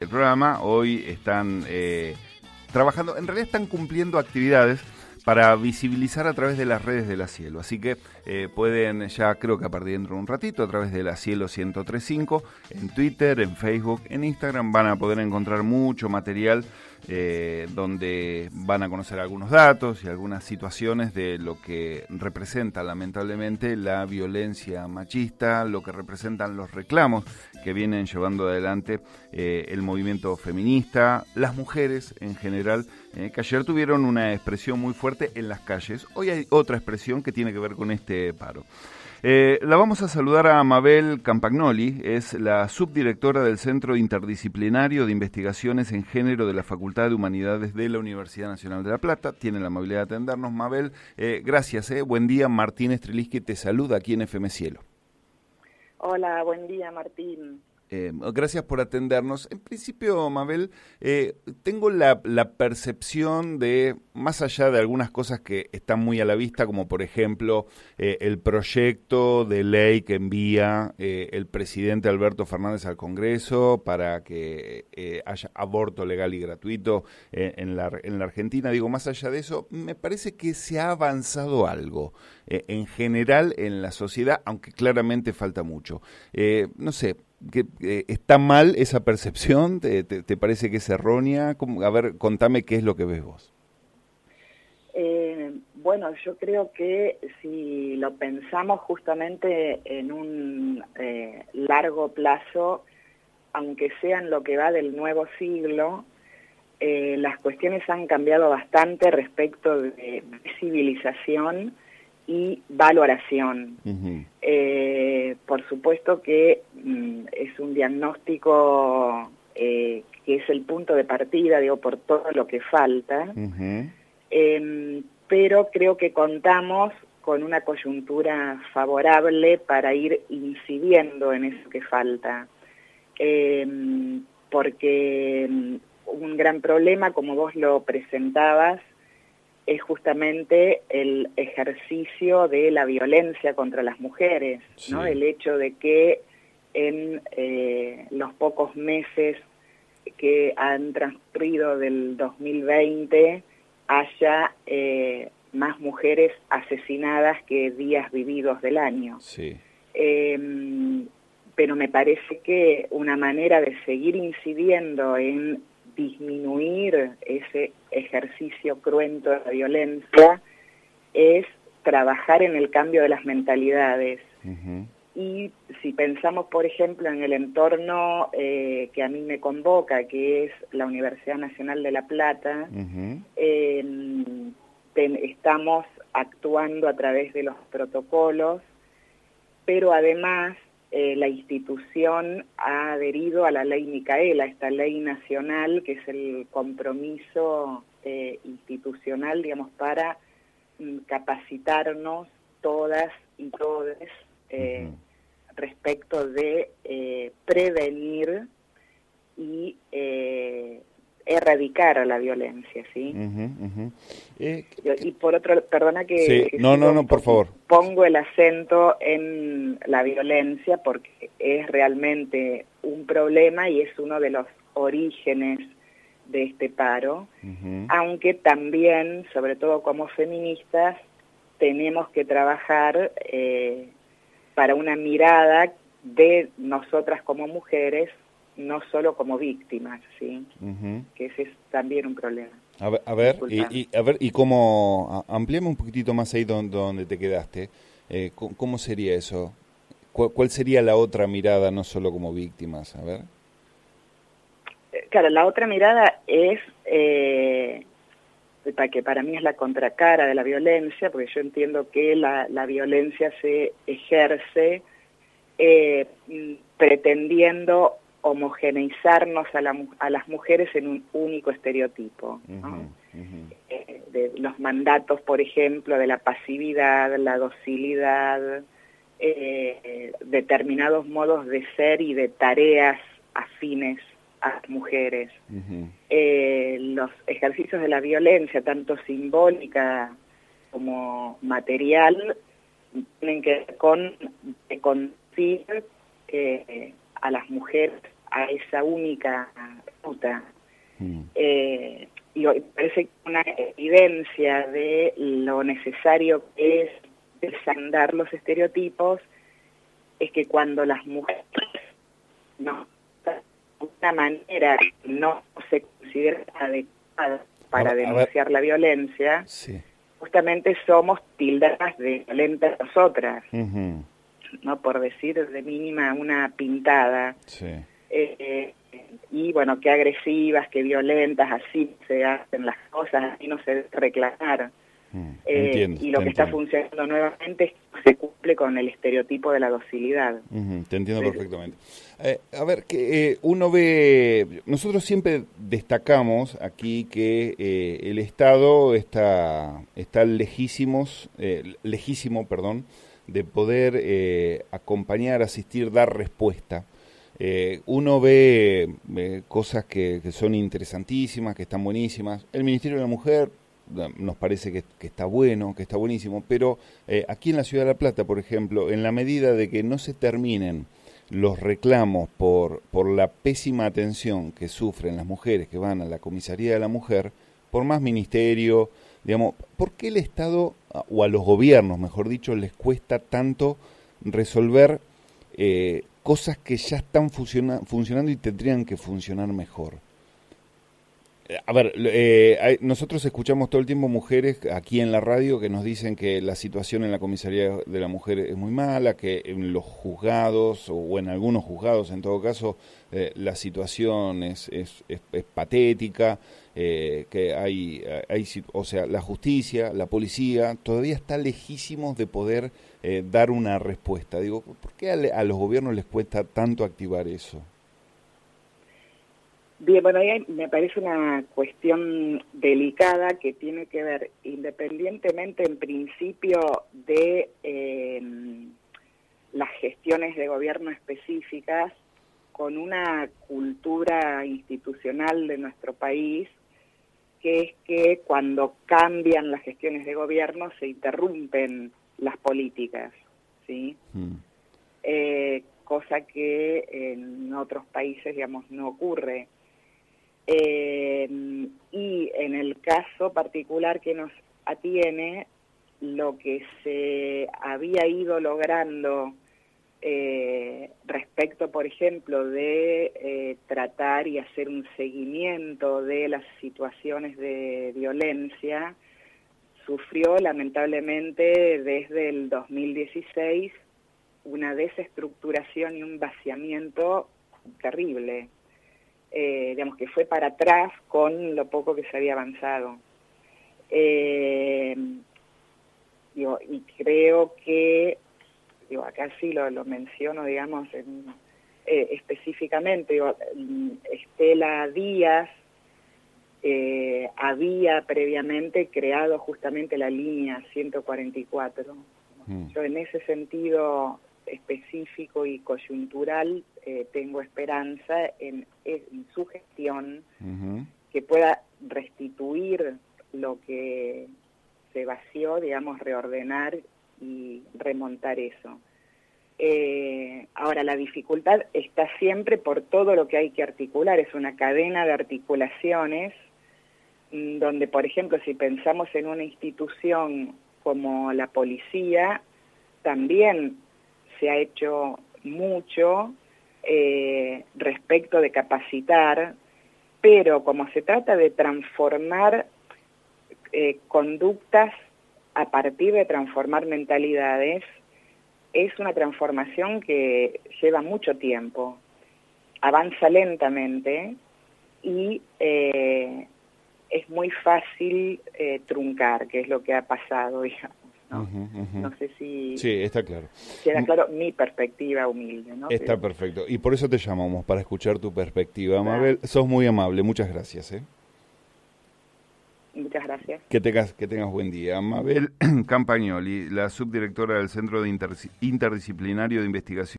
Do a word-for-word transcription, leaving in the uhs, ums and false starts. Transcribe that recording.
El programa hoy están eh, trabajando, en realidad están cumpliendo actividades para visibilizar a través de las redes de La Cielo. Así que eh, pueden ya, creo que a partir de dentro de un ratito, a través de La Cielo ciento tres punto cinco, en Twitter, en Facebook, en Instagram, van a poder encontrar mucho material eh, donde van a conocer algunos datos y algunas situaciones de lo que representa lamentablemente la violencia machista, lo que representan los reclamos que vienen llevando adelante eh, el movimiento feminista, las mujeres en general, eh, que ayer tuvieron una expresión muy fuerte en las calles. Hoy hay otra expresión que tiene que ver con este paro. Eh, la vamos a saludar a Mabel Campagnoli, es la subdirectora del Centro Interdisciplinario de Investigaciones en Género de la Facultad de Humanidades de la Universidad Nacional de La Plata. Tiene la amabilidad de atendernos, Mabel. Eh, gracias, eh. Buen día, Martín Estreliski te saluda aquí en F M Cielo. Hola, buen día, Martín. Eh, gracias por atendernos. En principio, Mabel, eh, tengo la, la percepción de, más allá de algunas cosas que están muy a la vista, como por ejemplo eh, el proyecto de ley que envía eh, el presidente Alberto Fernández al Congreso para que eh, haya aborto legal y gratuito eh, en, la, en la Argentina, digo, más allá de eso, me parece que se ha avanzado algo eh, en general en la sociedad, aunque claramente falta mucho. Eh, no sé, que eh, ¿está mal esa percepción? ¿Te, te, te parece que es errónea? ¿Cómo? A ver, contame qué es lo que ves vos. Eh, bueno, yo creo que si lo pensamos justamente en un eh, largo plazo, aunque sea en lo que va del nuevo siglo, eh, las cuestiones han cambiado bastante respecto de visibilización y valoración. Uh-huh. Eh, por supuesto que mm, es un diagnóstico eh, que es el punto de partida, digo, por todo lo que falta, uh-huh. eh, pero creo que contamos con una coyuntura favorable para ir incidiendo en eso que falta, eh, porque un gran problema, como vos lo presentabas, es justamente el ejercicio de la violencia contra las mujeres, sí. ¿no? El hecho de que en eh, los pocos meses que han transcurrido del dos mil veinte haya eh, más mujeres asesinadas que días vividos del año. Sí. Eh, pero me parece que una manera de seguir incidiendo en disminuir ese ejercicio cruento de la violencia es trabajar en el cambio de las mentalidades. Uh-huh. Y si pensamos, por ejemplo, en el entorno eh, que a mí me convoca, que es la Universidad Nacional de La Plata, uh-huh. eh, ten, estamos actuando a través de los protocolos, pero además Eh, la institución ha adherido a la ley Micaela, esta ley nacional que es el compromiso eh, institucional, digamos, para mm, capacitarnos todas y todes eh, uh-huh. respecto de eh, prevenir y eh, erradicar la violencia, ¿sí? Uh-huh, uh-huh. Eh, y por otro, perdona que... Sí, que no, no, no, por favor. Pongo el acento en la violencia porque es realmente un problema y es uno de los orígenes de este paro, uh-huh. aunque también, sobre todo como feministas, tenemos que trabajar eh, para una mirada de nosotras como mujeres, no solo como víctimas, ¿sí? Uh-huh. Que ese es también un problema. A ver, a ver, y, y, a ver, y cómo, ampliame un poquitito más ahí donde, donde te quedaste, eh, ¿cómo sería eso? ¿Cuál, ¿Cuál sería la otra mirada, no solo como víctimas? A ver. Claro, la otra mirada es, eh, que para mí es la contracara de la violencia, porque yo entiendo que la, la violencia se ejerce eh, pretendiendo homogeneizarnos a, la, a las mujeres en un único estereotipo, ¿no? Uh-huh, uh-huh. Eh, de los mandatos, por ejemplo, de la pasividad, la docilidad, eh, determinados modos de ser y de tareas afines a las mujeres. Uh-huh. Eh, los ejercicios de la violencia, tanto simbólica como material, tienen que ver con conducir eh, a las mujeres a esa única ruta. Mm. Eh, y hoy parece que una evidencia de lo necesario que es desandar los estereotipos es que cuando las mujeres no de una manera no se considera adecuada para a, a denunciar ver. la violencia, Sí. justamente somos tildadas de violentas nosotras, Uh-huh. ¿no? Por decir de mínima una pintada. Sí. Eh, y bueno, qué agresivas, qué violentas, así se hacen las cosas, así no se debe reclamar. Mm. Eh, Entiendo. y lo que entiendo. está funcionando nuevamente es que se cumple con el estereotipo de la docilidad. Uh-huh, te entiendo Sí. perfectamente. Eh, a ver, que eh, uno ve, nosotros siempre destacamos aquí que eh, el Estado está, está lejísimos, eh, lejísimo, perdón, de poder eh, acompañar, asistir, dar respuesta. Eh, uno ve eh, cosas que, que son interesantísimas, que están buenísimas. El Ministerio de la Mujer nos parece que, que está bueno, que está buenísimo, pero eh, aquí en la Ciudad de La Plata, por ejemplo, en la medida de que no se terminen los reclamos por, por la pésima atención que sufren las mujeres que van a la comisaría de la mujer, por más ministerio, digamos, ¿por qué el Estado, o a los gobiernos, mejor dicho, les cuesta tanto resolver eh, cosas que ya están funciona, funcionando y tendrían que funcionar mejor? A ver, eh, hay, nosotros escuchamos todo el tiempo mujeres aquí en la radio que nos dicen que la situación en la comisaría de la mujer es muy mala, que en los juzgados, o en algunos juzgados en todo caso, eh, la situación es, es, es, es patética, eh, que hay, hay, o sea, la justicia, la policía, todavía está lejísimos de poder eh, dar una respuesta. Digo, ¿por qué a, a los gobiernos les cuesta tanto activar eso? Bien, bueno, ahí me parece una cuestión delicada que tiene que ver, independientemente en principio de eh, las gestiones de gobierno específicas, con una cultura institucional de nuestro país, que es que cuando cambian las gestiones de gobierno se interrumpen las políticas, ¿sí? Mm. Eh, cosa que en otros países, digamos, no ocurre. Eh, y en el caso particular que nos atiene, lo que se había ido logrando eh, respecto, por ejemplo, de eh, tratar y hacer un seguimiento de las situaciones de violencia, sufrió lamentablemente desde el dos mil dieciséis una desestructuración y un vaciamiento terrible. Eh, digamos que fue para atrás con lo poco que se había avanzado. Eh, digo, y creo que, digo, acá sí lo, lo menciono, digamos, en, eh, específicamente, digo, Estela Díaz eh, había previamente creado justamente la línea ciento cuarenta y cuatro. Mm. Yo en ese sentido específico y coyuntural eh, tengo esperanza en, en su gestión, uh-huh, que pueda restituir lo que se vació, digamos, reordenar y remontar eso. Eh, ahora, la dificultad está siempre por todo lo que hay que articular, es una cadena de articulaciones donde, por ejemplo, si pensamos en una institución como la policía, también se ha hecho mucho eh, respecto de capacitar, pero como se trata de transformar eh, conductas a partir de transformar mentalidades, es una transformación que lleva mucho tiempo, avanza lentamente y eh, es muy fácil eh, truncar, que es lo que ha pasado, digamos. ¿No? Uh-huh, uh-huh. No sé si sí, está claro. queda claro mi perspectiva humilde, ¿no? Está Pero... perfecto. Y por eso te llamamos, para escuchar tu perspectiva. Claro. Mabel, sos muy amable. Muchas gracias. ¿eh? Muchas gracias. Que tengas, que tengas buen día. Mabel Campagnoli, la subdirectora del Centro de Interdisciplinario de Investigación